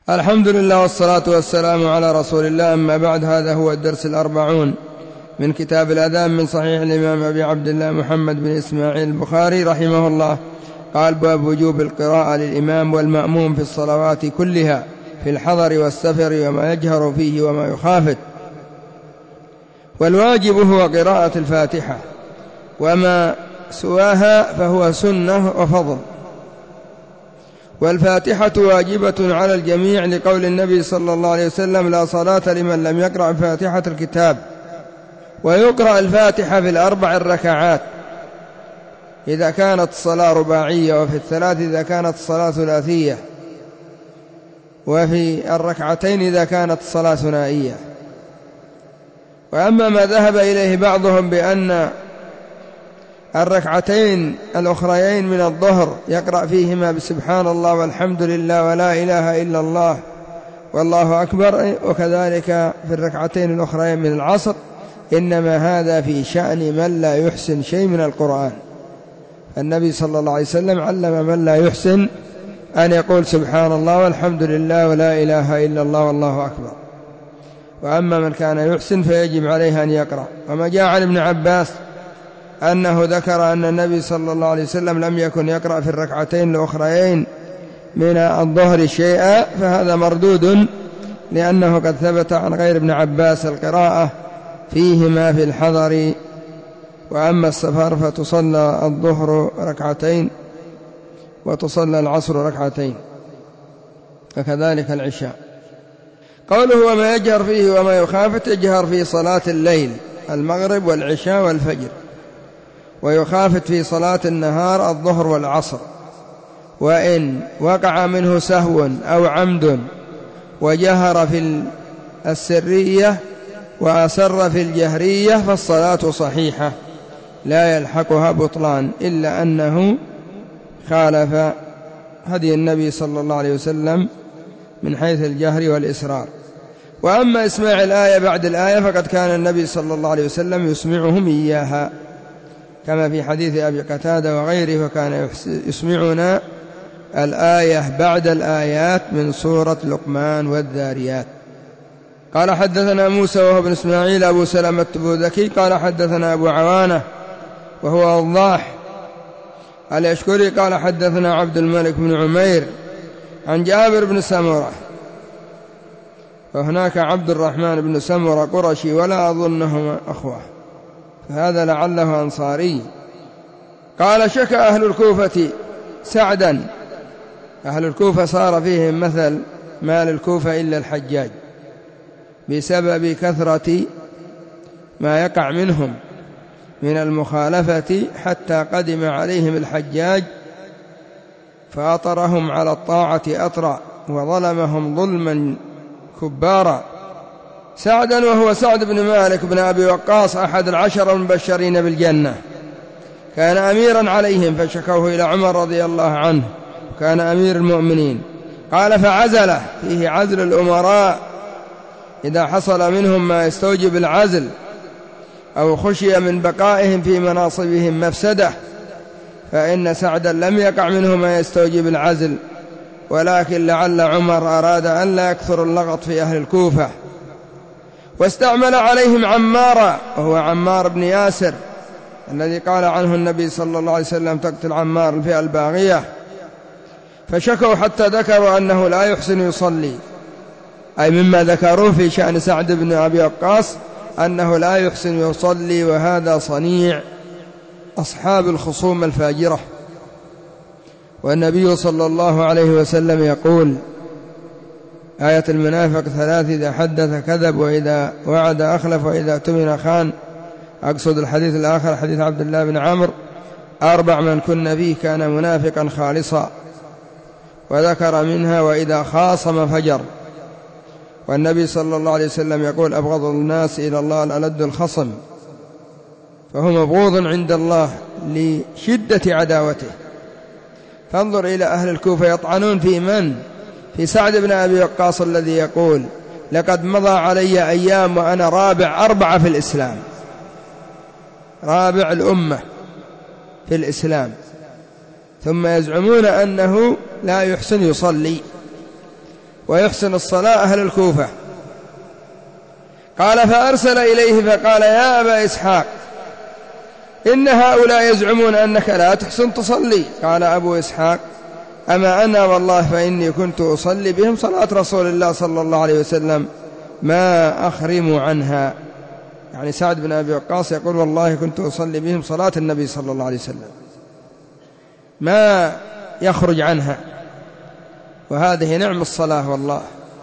الحمد لله والصلاة والسلام على رسول الله. أما بعد، هذا هو الدرس 40 من كتاب الأذان من صحيح الإمام أبي عبد الله محمد بن إسماعيل البخاري رحمه الله. قال: باب وجوب القراءة للإمام والمأموم في الصلوات كلها في الحضر والسفر وما يجهر فيه وما يخافت. والواجب هو قراءة الفاتحة، وما سواها فهو سنة وفضل. والفاتحة واجبة على الجميع لقول النبي صلى الله عليه وسلم: لا صلاة لمن لم يقرأ فاتحة الكتاب. ويقرأ الفاتحة في الأربع الركعات إذا كانت الصلاة رباعية، وفي الثلاث إذا كانت الصلاة ثلاثية، وفي الركعتين إذا كانت الصلاة ثنائية. وأما ما ذهب إليه بعضهم بأن الركعتين الأخريين من الظهر يقرأ فيهما بسبحان الله والحمد لله ولا إله إلا الله والله أكبر، وكذلك في الركعتين الأخريين من العصر، إنما هذا في شأن من لا يحسن شيء من القرآن. النبي صلى الله عليه وسلم علم من لا يحسن أن يقول سبحان الله والحمد لله ولا إله إلا الله والله أكبر. وأما من كان يحسن فيجب عليه أن يقرأ. وما جاء عن ابن عباس أنه ذكر أن النبي صلى الله عليه وسلم لم يكن يقرأ في الركعتين الأخريين من الظهر شيئا، فهذا مردود، لأنه قد ثبت عن غير ابن عباس القراءة فيهما في الحضر. وأما السفر فتصلى الظهر ركعتين وتصلى العصر ركعتين، وكذلك العشاء. قوله وما يجهر فيه وما يخافت: يجهر في صلاة الليل المغرب والعشاء والفجر، ويخافت في صلاة النهار الظهر والعصر. وإن وقع منه سهو أو عمد وجهر في السرية وأسر في الجهرية فالصلاة صحيحة لا يلحقها بطلان، إلا أنه خالف هدي النبي صلى الله عليه وسلم من حيث الجهر والإسرار. وأما إسماع الآية بعد الآية فقد كان النبي صلى الله عليه وسلم يسمعهم إياها، كما في حديث أبي قتادة وغيره، فكان يسمعنا الآية بعد الآيات من سورة لقمان والذاريات. قال: حدثنا موسى وهو بن إسماعيل أبو سلمة التبوذكي قال: حدثنا أبو عوانة وهو وضاح اليشكري قال: حدثنا عبد الملك بن عمير عن جابر بن سمرة. وهناك عبد الرحمن بن سمرة قرشي ولا أظنهما أخوة، فهذا لعله أنصاري. قال: شكى أهل الكوفة سعدا. أهل الكوفة صار فيهم مثل مال الكوفة إلا الحجاج، بسبب كثرة ما يقع منهم من المخالفة، حتى قدم عليهم الحجاج فأطرهم على الطاعة أطرا وظلمهم ظلما كبارا. سعدا وهو سعد بن مالك بن أبي وقاص أحد 10 المبشرين بالجنة، كان أميرا عليهم فشكوه إلى عمر رضي الله عنه، كان أمير المؤمنين. قال: فعزله، فيه عزل الأمراء إذا حصل منهم ما يستوجب العزل أو خشي من بقائهم في مناصبهم مفسدة، فإن سعدا لم يقع منه ما يستوجب العزل، ولكن لعل عمر أراد أن لا يكثر اللغط في أهل الكوفة، واستعمل عليهم عمارا، وهو عمار بن ياسر الذي قال عنه النبي صلى الله عليه وسلم: تقتل عمار الفئة الباغية. فشكوا حتى ذكروا أنه لا يحسن يصلي، أي مما ذكروه في شأن سعد بن أبي وقاص أنه لا يحسن يصلي، وهذا صنيع أصحاب الخصوم الفاجرة. والنبي صلى الله عليه وسلم يقول: آية المنافق 3: إذا حدث كذب، وإذا وعد أخلف، وإذا اؤتمن خان. أقصد الحديث الآخر حديث عبد الله بن عمرو: 4 من كن فيه كان منافقا خالصا. وذكر منها: وإذا خاصم فجر. والنبي صلى الله عليه وسلم يقول: أبغض الناس إلى الله الألد الخصم، فهو مبغوض عند الله لشدة عداوته. فانظر إلى أهل الكوفة يطعنون في من؟ في سعد بن أبي وقاص الذي يقول: لقد مضى علي أيام وأنا رابع 4 في الإسلام، رابع الأمة في الإسلام، ثم يزعمون أنه لا يحسن يصلي. ويحسن الصلاة أهل الكوفة. قال فأرسل إليه فقال يا أبا إسحاق إن هؤلاء يزعمون أنك لا تحسن تصلي. قال أبو إسحاق أما أنا والله فإني كنت أصلي بهم صلاة رسول الله صلى الله عليه وسلم ما أخرم عنها. يعني سعد بن أبي وقاص يقول والله كنت أصلي بهم صلاة النبي صلى الله عليه وسلم ما يخرج عنها. وهذه نعم الصلاة والله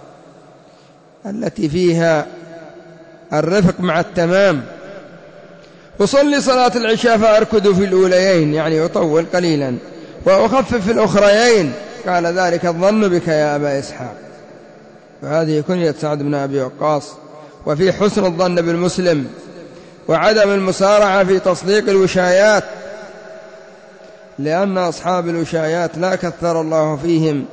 التي فيها الرفق مع التمام. أصلي صلاة العشاء فأركض في الأوليين يعني أطول قليلا وأخفف في الأخريين. قال ذلك الظن بك يا أبا إسحاق. وهذه كنية سعد بن أبي وقاص. وفي حسن الظن بالمسلم وعدم المسارعة في تصديق الوشايات، لأن أصحاب الوشايات لا كثر الله فيهم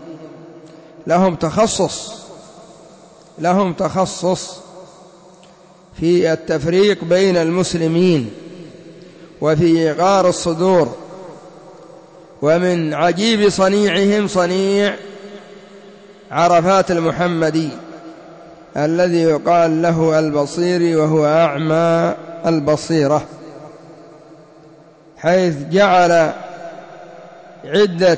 لهم تخصص في التفريق بين المسلمين وفي إغار الصدور. ومن عجيب صنيعهم صنيع عرفات المحمدي الذي يقال له البصيري وهو أعمى البصيرة، حيث جعل عدة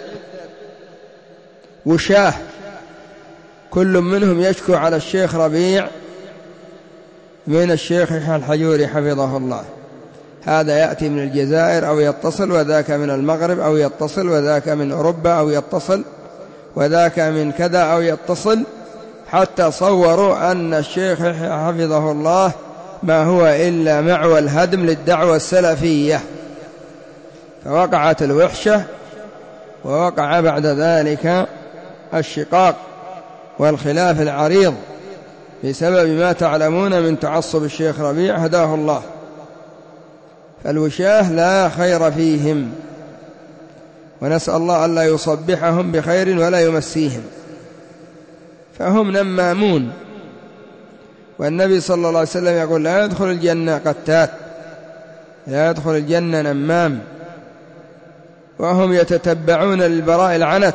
وشاه كل منهم يشكو على الشيخ ربيع من الشيخ الحجوري حفظه الله. هذا يأتي من الجزائر أو يتصل، وذاك من المغرب أو يتصل، وذاك من أوروبا أو يتصل، وذاك من كذا أو يتصل، حتى صوروا أن الشيخ حفظه الله ما هو إلا معوى الهدم للدعوة السلفية. فوقعت الوحشة ووقع بعد ذلك الشقاق والخلاف العريض بسبب ما تعلمون من تعصب الشيخ ربيع هداه الله. فالوشاه لا خير فيهم، ونسأل الله ألا يصبحهم بخير ولا يمسيهم، فهم نمامون. والنبي صلى الله عليه وسلم يقول لا يدخل الجنة قتات، لا يدخل الجنة نمام. وهم يتتبعون للبراء العنت،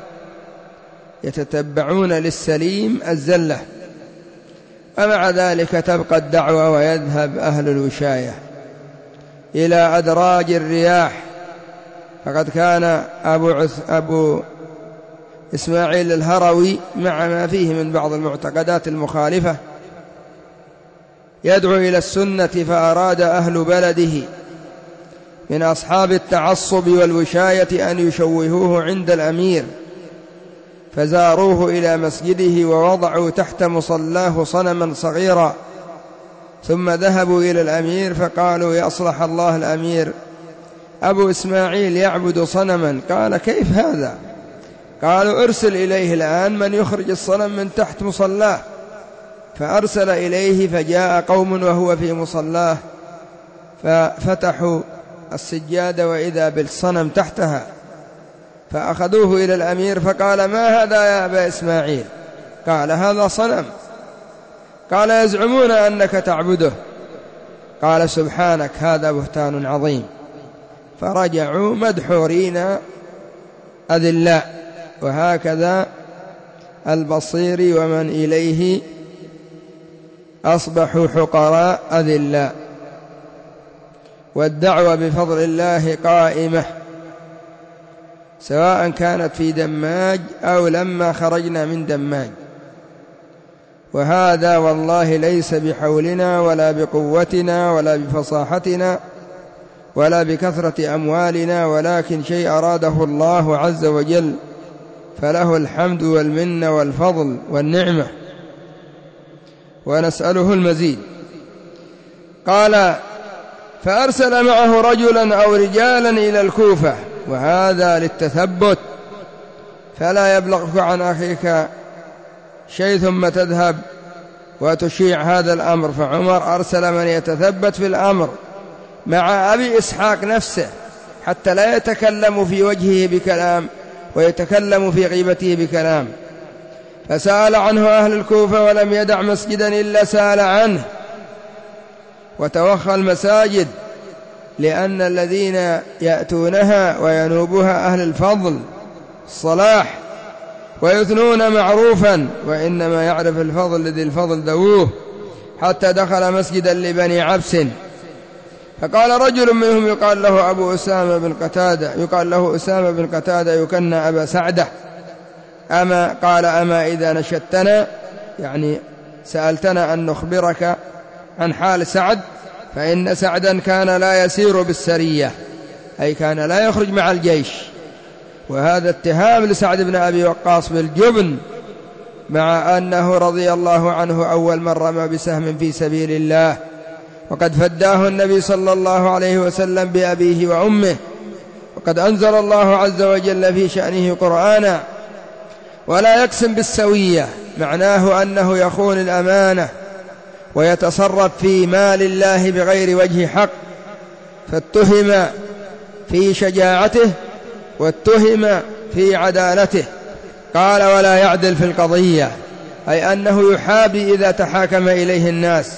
يتتبعون للسليم الزلة. ومع ذلك تبقى الدعوة ويذهب أهل الوشاية إلى أدراج الرياح. فقد كان أبو إسماعيل الهروي مع ما فيه من بعض المعتقدات المخالفة يدعو إلى السنة، فأراد أهل بلده من أصحاب التعصب والوشاية أن يشوهوه عند الأمير، فزاروه إلى مسجده ووضعوا تحت مصلاه صنما صغيرا، ثم ذهبوا إلى الأمير فقالوا يصلح الله الأمير أبو إسماعيل يعبد صنما. قال كيف هذا؟ قالوا ارسل إليه الآن من يخرج الصنم من تحت مصلاه. فأرسل إليه فجاء قوم وهو في مصلاه ففتحوا السجادة وإذا بالصنم تحتها، فأخذوه إلى الأمير فقال ما هذا يا أبا إسماعيل؟ قال هذا صنم. قال يزعمون أنك تعبده. قال سبحانك هذا بهتان عظيم. فرجعوا مدحورين أذلاء. وهكذا البصير ومن إليه أصبحوا حقراء أذلاء. والدعوة بفضل الله قائمة، سواء كانت في دماج أو لما خرجنا من دماج. وهذا والله ليس بحولنا ولا بقوتنا ولا بفصاحتنا ولا بكثرة أموالنا، ولكن شيء أراده الله عز وجل، فله الحمد والمنة والفضل والنعمة، ونسأله المزيد. قال فأرسل معه رجلا أو رجالا إلى الكوفة، وهذا للتثبت، فلا يبلغك عن أخيك شيء ثم تذهب وتشيع هذا الأمر. فعمر أرسل من يتثبت في الأمر مع أبي إسحاق نفسه حتى لا يتكلم في وجهه بكلام ويتكلم في غيبته بكلام. فسأل عنه أهل الكوفة ولم يدع مسجدا إلا سأل عنه، وتوخى المساجد، لأن الذين يأتونها وينوبها أهل الفضل الصلاح ويثنون معروفا، وإنما يعرف الفضل لذي الفضل ذووه، حتى دخل مسجدا لبني عبس، فقال رجل منهم يقال له أسامة بن قتادة يكنى أبا سعدة، أما إذا نشدتنا، يعني سألتنا أن نخبرك عن حال سعد، فإن سعدا كان لا يسير بالسرية، أي كان لا يخرج مع الجيش. وهذا اتهام لسعد بن أبي وقاص بالجبن، مع أنه رضي الله عنه أول من رمى بسهم في سبيل الله، وقد فداه النبي صلى الله عليه وسلم بأبيه وأمه، وقد أنزل الله عز وجل في شأنه قرآنا: ولا يقسم بالسوية، معناه أنه يخون الأمانة ويتصرف في مال الله بغير وجه حق، فاتهم في شجاعته واتهم في عدالته. قال: ولا يعدل في القضية، أي أنه يحابي إذا تحاكم إليه الناس.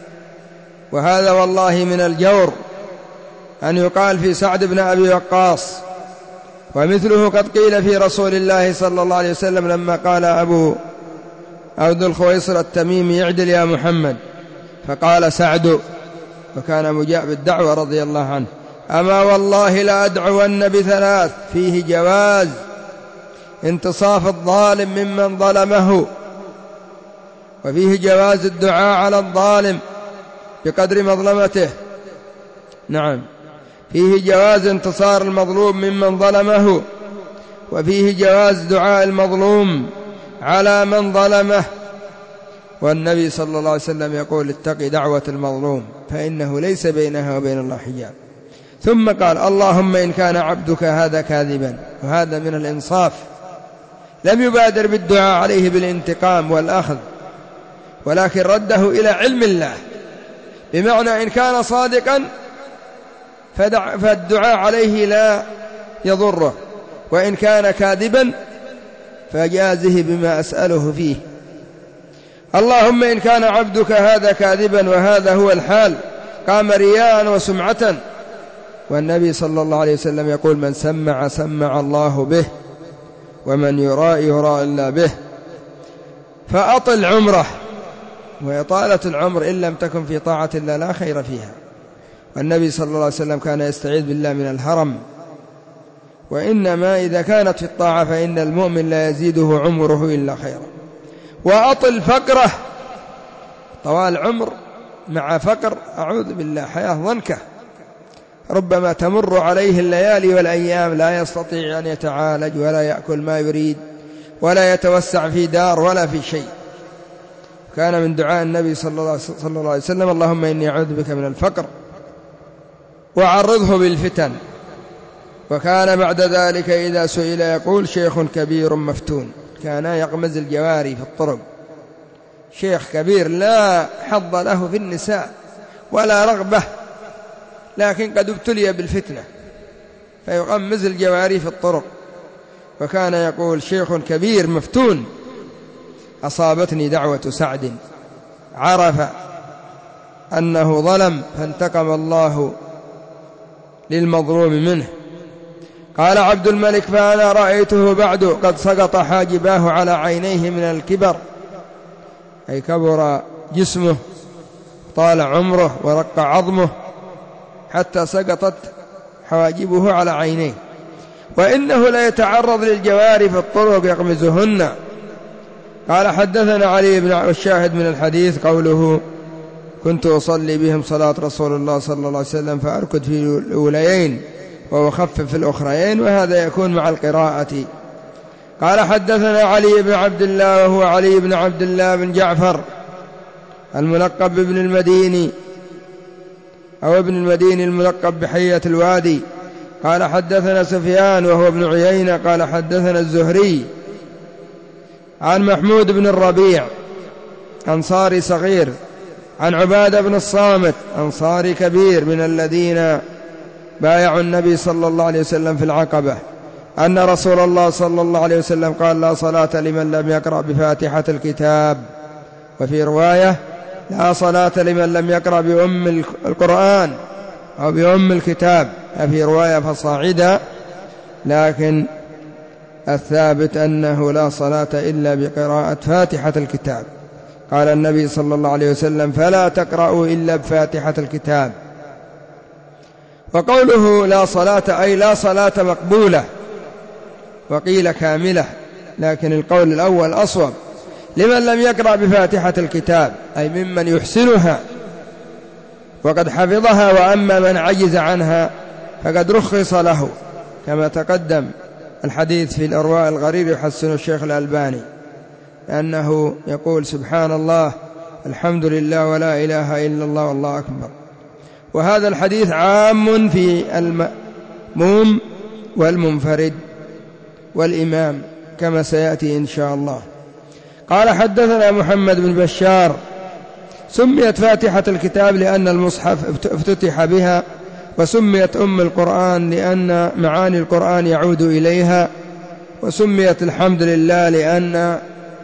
وهذا والله من الجور أن يقال في سعد بن أبي وقاص. ومثله قد قيل في رسول الله صلى الله عليه وسلم لما قال أبو ذو الخويصر التميمي: اعدل يا محمد، فقال سعد، وكان مجاب الدعوة رضي الله عنه: أما والله لأدعون بثلاث فيه جواز انتصاف الظالم ممن ظلمه، وفيه جواز الدعاء على الظالم بقدر مظلمته. نعم، فيه جواز انتصار المظلوم ممن ظلمه، وفيه جواز دعاء المظلوم على من ظلمه. والنبي صلى الله عليه وسلم يقول: اتق دعوة المظلوم فإنه ليس بينها وبين الله حجاب. ثم قال: اللهم إن كان عبدك هذا كاذبا، وهذا من الإنصاف، لم يبادر بالدعاء عليه بالانتقام والأخذ، ولكن رده إلى علم الله، بمعنى إن كان صادقا فالدعاء عليه لا يضره، وإن كان كاذبا فجازه بما أسأله فيه. اللهم إن كان عبدك هذا كاذبا وهذا هو الحال، قام رياء وسمعة. والنبي صلى الله عليه وسلم يقول: من سمع سمع الله به، ومن يراء يراء الله به. فأطل عمره، وإطالة العمر إن لم تكن في طاعة الله لا خير فيها. والنبي صلى الله عليه وسلم كان يستعيذ بالله من الهرم، وإنما إذا كانت في الطاعة فإن المؤمن لا يزيده عمره إلا خيرا. وأطل فقره، طوال عمر مع فقر أعوذ بالله حياة ضنكة، ربما تمر عليه الليالي والأيام لا يستطيع أن يتعالج ولا يأكل ما يريد ولا يتوسع في دار ولا في شيء. كان من دعاء النبي صلى الله عليه وسلم: اللهم إني أعوذ بك من الفقر وعرضه بالفتن. وكان بعد ذلك إذا سئل يقول: شيخ كبير مفتون، كان يغمز الجواري في الطرق، شيخ كبير لا حظ له في النساء ولا رغبة، لكن قد ابتلي بالفتنة فيغمز الجواري في الطرق. وكان يقول: شيخ كبير مفتون، أصابتني دعوة سعد، عرف أنه ظلم فانتقم الله للمظلوم منه. قال عبد الملك: فأنا رأيته بعد قد سقط حاجباه على عينيه من الكبر، أي كبر جسمه، طال عمره ورق عظمه، حتى سقطت حواجبه على عينيه. وإنه لا يتعرض للجواري في الطرق يغمزهن. قال: حدثنا علي بن الشاهد من الحديث قوله: كنت أصلي بهم صلاة رسول الله صلى الله عليه وسلم فأركض في الأوليين وأخفف في الأخريين، وهذا يكون مع القراءة. قال: حدثنا علي بن عبد الله، وهو علي بن عبد الله بن جعفر الملقب بابن المديني أو ابن المديني الملقب بحية الوادي. قال: حدثنا سفيان وهو ابن عيينة قال: حدثنا الزهري عن محمود بن الربيع أنصاري صغير، عن عبادة بن الصامت أنصاري كبير من الذين بايعوا النبي صلى الله عليه وسلم في العقبة، أن رسول الله صلى الله عليه وسلم قال: لا صلاة لمن لم يقرأ بفاتحة الكتاب. وفي رواية: لا صلاة لمن لم يقرأ بأم القرآن أو بأم الكتاب. في رواية: فصاعدا، لكن الثابت أنه لا صلاة إلا بقراءة فاتحة الكتاب. قال النبي صلى الله عليه وسلم: فلا تقرأوا إلا بفاتحة الكتاب. وقوله لا صلاة أي لا صلاة مقبولة، وقيل كاملة، لكن القول الأول أصوب، لمن لم يقرأ بفاتحة الكتاب أي ممن يحسنها وقد حفظها. وأما من عجز عنها فقد رخص له، كما تقدم الحديث في الإرواء الغرير يحسن الشيخ الألباني، لأنه يقول: سبحان الله، الحمد لله، ولا إله إلا الله، والله أكبر. وهذا الحديث عام في المأموم والمنفرد والإمام، كما سيأتي إن شاء الله. قال: حدثنا محمد بن بشار. سميت فاتحة الكتاب لأن المصحف افتتح بها، وسميت أم القرآن لأن معاني القرآن يعود إليها، وسميت الحمد لله لأن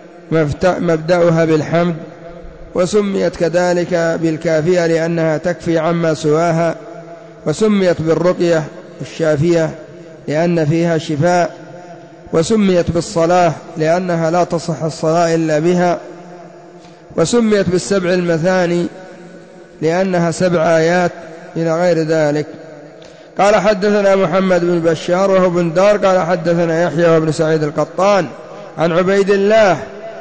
مبدأها بالحمد، وسميت كذلك بالكافية لأنها تكفي عما سواها، وسميت بالرقية الشافية لأن فيها شفاء، وسميت بالصلاة لأنها لا تصح الصلاة إلا بها، وسميت بالسبع المثاني لأنها 7 آيات إلى غير ذلك. قال: حدثنا محمد بن بشار وهو بن دار قال: حدثنا يحيى وابن سعيد القطان عن عبيد الله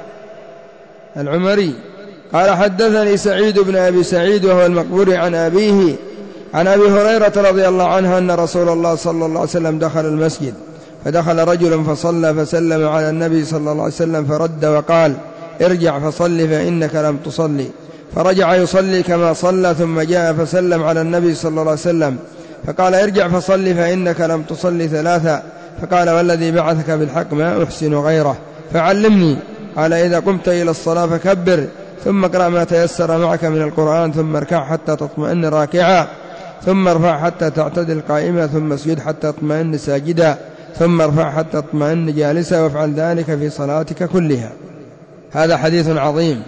العمري قال: حدثني سعيد بن أبي سعيد وهو المقبوري عن أبيه عن أبي هريرة رضي الله عنه أن رسول الله صلى الله عليه وسلم دخل المسجد، فدخل رجل فصلى فسلم على النبي صلى الله عليه وسلم فرد وقال: ارجع فصل فإنك لم تصلي. فرجع يصلي كما صلى، ثم جاء فسلم على النبي صلى الله عليه وسلم فقال: ارجع فصل فإنك لم تصلي 3. فقال: والذي بعثك بالحق ما أحسن غيره، فعلمني. قال: إذا قمت إلى الصلاة فكبر، ثم اقرأ ما تيسر معك من القرآن، ثم اركع حتى تطمئن راكعا، ثم ارفع حتى تعتدل قائما، ثم اسجد حتى تطمئن ساجدا، ثم ارفع حتى تطمئن جالسا، وافعل ذلك في صلاتك كلها. هذا حديث عظيم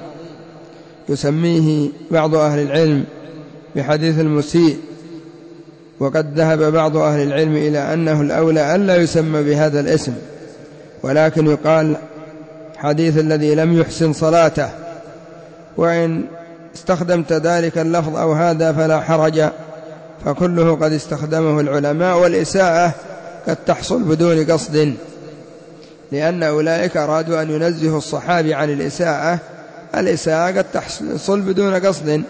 يسميه بعض أهل العلم بحديث المسيء، وقد ذهب بعض أهل العلم إلى أنه الأولى ألا يسمى بهذا الاسم، ولكن يقال حديث الذي لم يحسن صلاته. وإن استخدمت ذلك اللفظ أو هذا فلا حرج، فكله قد استخدمه العلماء. والإساءة قد تحصل بدون قصد، لأن أولئك أرادوا أن ينزهوا الصحابي عن الإساءة. الإساءة قد تحصل بدون قصد.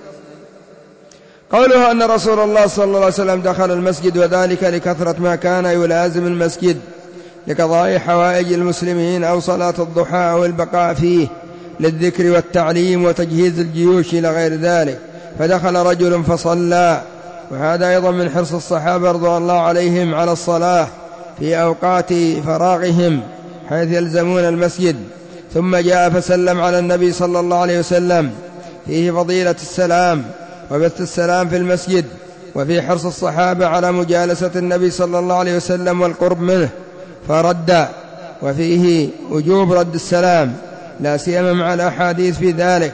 قوله أن رسول الله صلى الله عليه وسلم دخل المسجد، وذلك لكثرة ما كان يلازم المسجد لقضاء حوائج المسلمين أو صلاة الضحى أو البقاء فيه للذكر والتعليم وتجهيز الجيوش إلى غير ذلك. فدخل رجل فصلى، وهذا أيضا من حرص الصحابة رضوان الله عليهم على الصلاة في أوقات فراغهم حيث يلزمون المسجد. ثم جاء فسلم على النبي صلى الله عليه وسلم، فيه فضيلة السلام وبث السلام في المسجد، وفي حرص الصحابة على مجالسة النبي صلى الله عليه وسلم والقرب منه، فرد، وفيه وجوب رد السلام لا سيما مع الأحاديث في ذلك،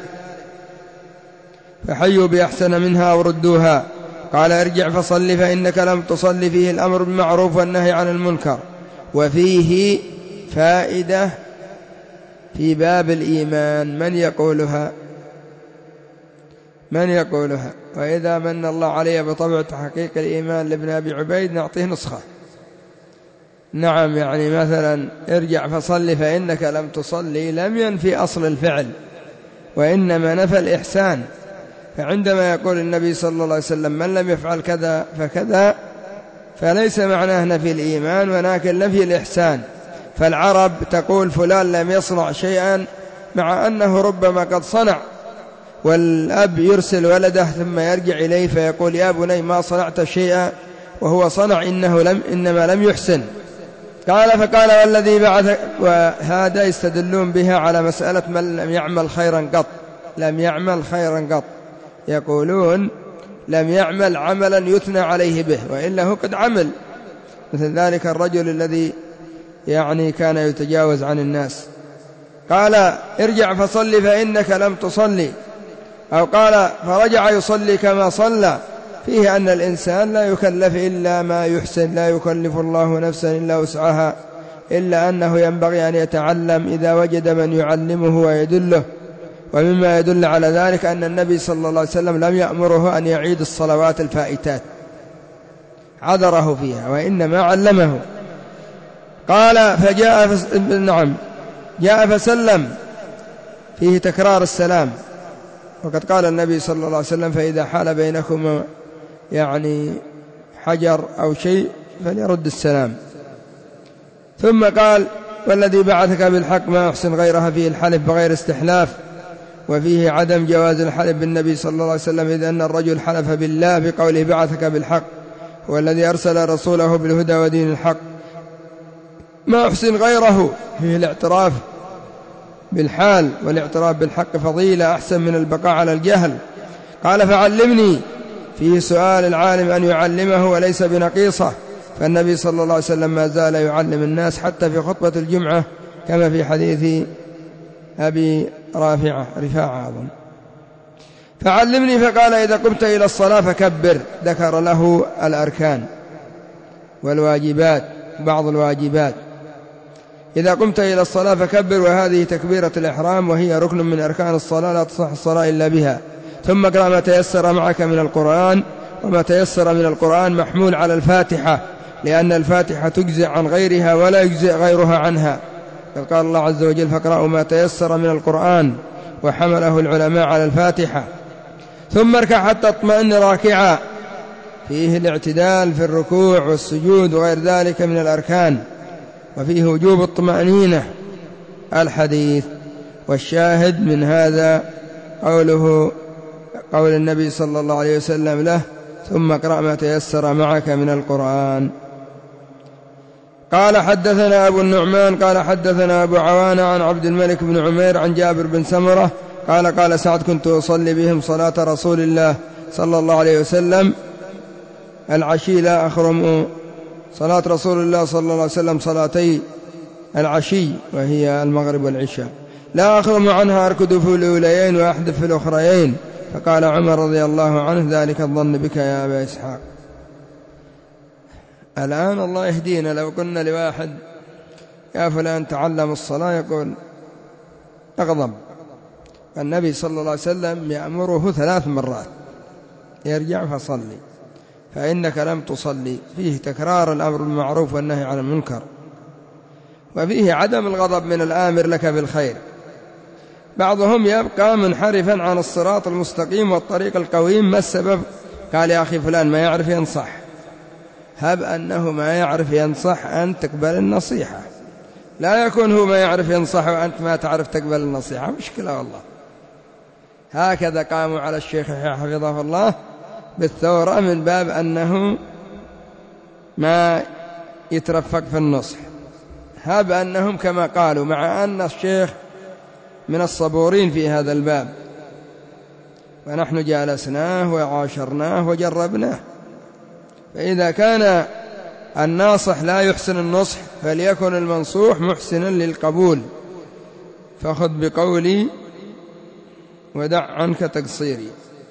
فحيوا بأحسن منها أو ردوها. قال: ارجع فصل فإنك لم تصل، فيه الأمر بالمعروف والنهي عن المنكر. وفيه فائدة في باب الإيمان. من يقولها؟ وإذا من الله عليه بطبع تحقيق الإيمان لابن أبي عبيد نعطيه نسخة. نعم، يعني مثلا ارجع فصل فإنك لم تصلي لم ينفي أصل الفعل، وإنما نفى الإحسان. فعندما يقول النبي صلى الله عليه وسلم: من لم يفعل كذا فكذا، فليس معناه نفي الإيمان ولكن نفي الإحسان. فالعرب تقول فلان لم يصنع شيئا، مع أنه ربما قد صنع. والأب يرسل ولده ثم يرجع إليه فيقول: يا بني ما صنعت شيئا، وهو صنع إنما لم يحسن. فقال: والذي بعث. وهذا يستدلون بها على مسألة من لم يعمل خيرا قط. لم يعمل خيرا قط، يقولون لم يعمل عملا يثنى عليه به، وإلا هو قد عمل، مثل ذلك الرجل الذي يعني كان يتجاوز عن الناس. قال: ارجع فصل فإنك لم تصلي، أو قال فرجع يصلي كما صلى. فيه أن الإنسان لا يكلف إلا ما يحسن، لا يكلف الله نفسا إلا وسعها، إلا أنه ينبغي أن يتعلم إذا وجد من يعلمه ويدله. ومما يدل على ذلك أن النبي صلى الله عليه وسلم لم يأمره أن يعيد الصلوات الفائتات، عذره فيها، وإنما علمه. قال جاء فسلم، فيه تكرار السلام، وقد قال النبي صلى الله عليه وسلم: فإذا حال بينكم حجر أو شيء فليرد السلام. ثم قال: والذي بعثك بالحق ما أحسن غيرها، فيه الحلف بغير استحلاف، وفيه عدم جواز الحلف بالنبي صلى الله عليه وسلم، إذ أن الرجل حلف بالله بقوله بعثك بالحق، هو الذي أرسل رسوله بالهدى ودين الحق. ما أحسن غيره فيه الاعتراف بالحال، والاعتراف بالحق فضيلة أحسن من البقاء على الجهل. قال: فعلمني، فيه سؤال العالم أن يعلمه وليس بنقيصة، فالنبي صلى الله عليه وسلم ما زال يعلم الناس حتى في خطبة الجمعة، كما في حديث أبي رفاعة أظن. فعلمني، فقال: إذا قمت إلى الصلاة فكبر. ذكر له الأركان والواجبات، بعض الواجبات. إذا قمت إلى الصلاة فكبر، وهذه تكبيرة الإحرام، وهي ركن من أركان الصلاة، لا تصح الصلاة إلا بها. ثم اقرأ ما تيسر معك من القرآن، وما تيسر من القرآن محمول على الفاتحة، لأن الفاتحة تجزئ عن غيرها ولا يجزئ غيرها عنها. قال الله عز وجل: فاقرأوا ما تيسر من القرآن، وحمله العلماء على الفاتحة. ثم اركع حتى اطمئن راكعا، فيه الاعتدال في الركوع والسجود وغير ذلك من الأركان، وفيه وجوب الطمأنينة الحديث. والشاهد من هذا قول النبي صلى الله عليه وسلم له: ثم اقرأ ما تيسر معك من القرآن. قال: حدثنا أبو النعمان قال حدثنا أبو عوانة عن عبد الملك بن عمير عن جابر بن سمرة قال سعد: كنت أصلي بهم صلاة رسول الله صلى الله عليه وسلم العشي، لا أخرم صلاة رسول الله صلى الله عليه وسلم صلاتي العشي، وهي المغرب والعشاء، لا أخرم عنها، أركض في الأوليين وأحدث في الأخريين. فقال عمر رضي الله عنه: ذلك الظن بك يا أبا إسحاق. الآن الله يهدينا، لو قلنا لواحد: يا فلان تعلم الصلاة، يقول أغضب. النبي صلى الله عليه وسلم يأمره 3 مرات: يرجع فصلي، فإنك لم تصلي. فيه تكرار الأمر بالمعروف والنهي عن المنكر، وفيه عدم الغضب من الآمر لك بالخير. بعضهم يبقى منحرفا عن الصراط المستقيم والطريق القويم. ما السبب؟ قال: يا أخي فلان ما يعرف ينصح. هب أنه ما يعرف ينصح، أن تقبل النصيحة. لا يكون هو ما يعرف ينصح وأنت ما تعرف تقبل النصيحة، مشكلة والله. هكذا قاموا على الشيخ حفظه الله بالثورة، من باب أنه ما يترفق في النصح. هب أنهم كما قالوا، مع أن الشيخ من الصبورين في هذا الباب، ونحن جالسناه وعاشرناه وجربناه. فإذا كان الناصح لا يحسن النصح، فليكن المنصوح محسنا للقبول. فخذ بقولي ودع عنك تقصيري.